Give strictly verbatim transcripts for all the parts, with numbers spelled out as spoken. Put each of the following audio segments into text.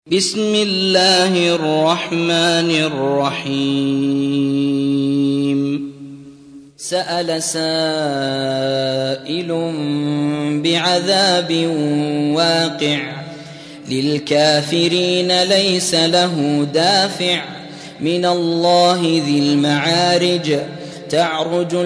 بسم الله الرحمن الرحيم سأل سائل بعذاب واقع للكافرين ليس له دافع من الله ذي المعارج تعرج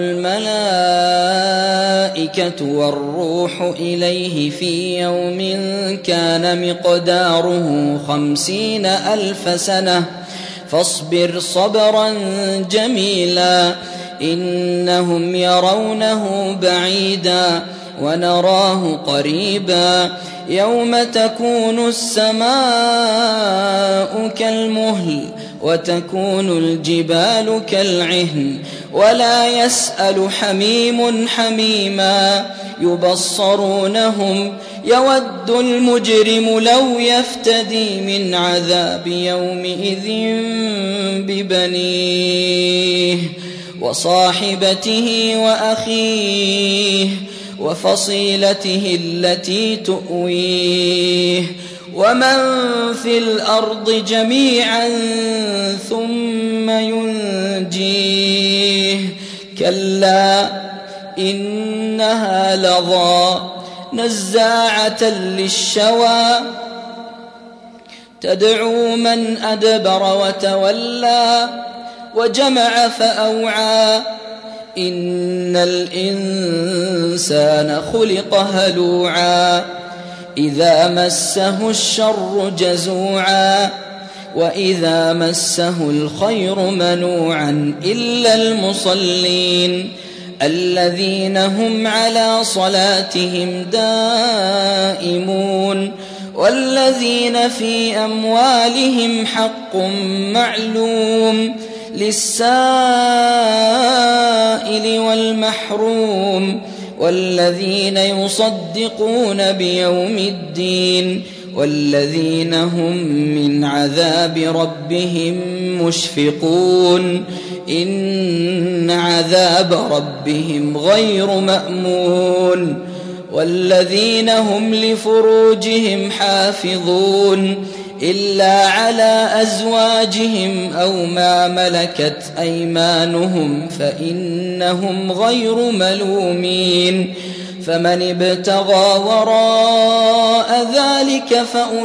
الملائكة والروح إليه في يوم كان مقداره خمسين ألف سنة فاصبر صبرا جميلا إنهم يرونه بعيدا ونراه قريبا يوم تكون السماء كالمهل وتكون الجبال كالعهن ولا يسأل حميم حميما يبصرونهم يود المجرم لو يفتدي من عذاب يومئذ ببنيه وصاحبته وأخيه وفصيلته التي تؤويه ومن في الأرض جميعا ثم ينجيه كلا إنها لظى نزاعة للشوى تدعو من أدبر وتولى وجمع فأوعى إن الإنسان خلق هلوعا إذا مسه الشر جزوعا وإذا مسه الخير منوعا إلا المصلين الذين هم على صلاتهم دائمون والذين في أموالهم حق معلوم للسائل والمحروم والذين يصدقون بيوم الدين والذين هم من عذاب ربهم مشفقون إن عذاب ربهم غير مأمون والذين هم لفروجهم حافظون إلا على أزواجهم أو ما ملكت أيمانهم فإنهم غير ملومين فمن ابتغى وراء ذلك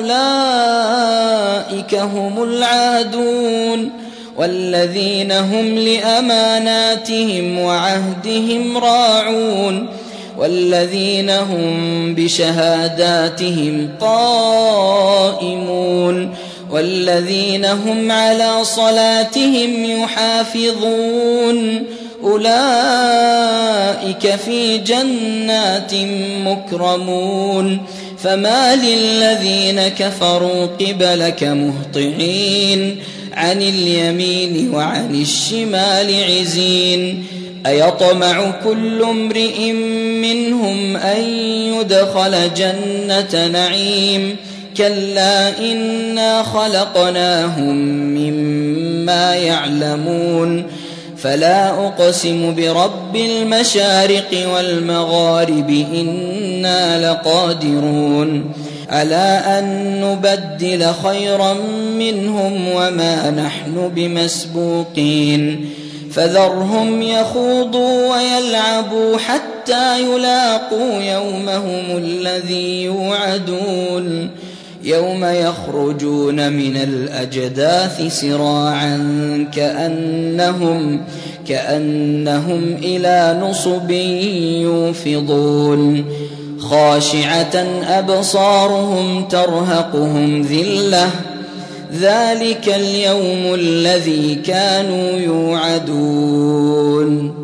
فأولئك هم العادون والذين هم لأماناتهم وعهدهم راعون والذين هم بشهاداتهم قائمون والذين هم على صلاتهم يحافظون أولئك في جنات مكرمون فما للذين كفروا قبلك مهطعين عن اليمين وعن الشمال عزين أيطمع كل امرئ منهم أن يدخل جنة نعيم كلا إنا خلقناهم مما يعلمون فلا أقسم برب المشارق والمغارب إنا لقادرون على أن نبدل خيرا منهم وما نحن بمسبوقين فذرهم يخوضوا ويلعبوا حتى يلاقوا يومهم الذي يوعدون يوم يخرجون من الأجداث سراعا كأنهم, كأنهم إلى نصب يوفضون خاشعة أبصارهم ترهقهم ذلة ذلك اليوم الذي كانوا يوعدون